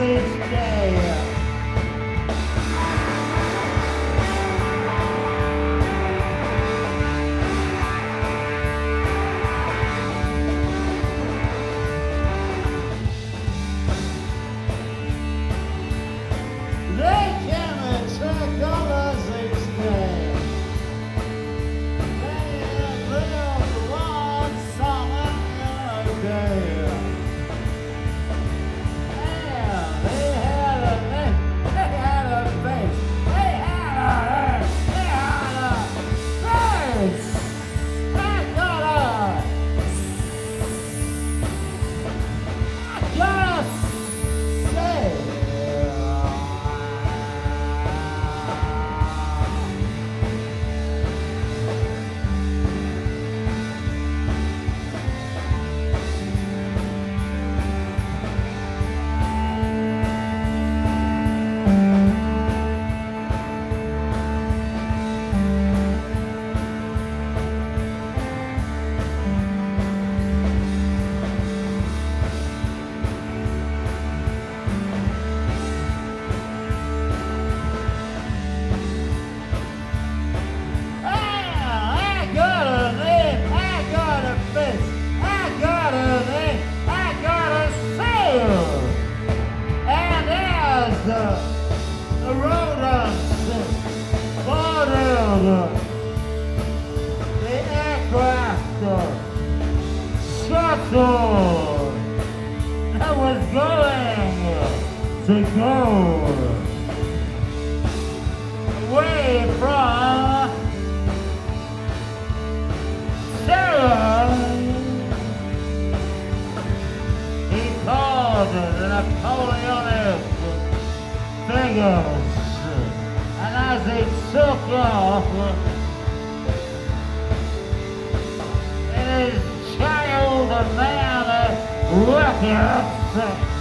each day. They can attract others each day. They live one summer in a day. Yeah, they had a face. They had a face. They had a face. I gotta say. I got a name, I got a face, I got a name, I got a sail. And as the rodents boarded the aircraft shuttle that was going to go away from Sarah, he called the Napoleonic figures, and as he took off in his child man records,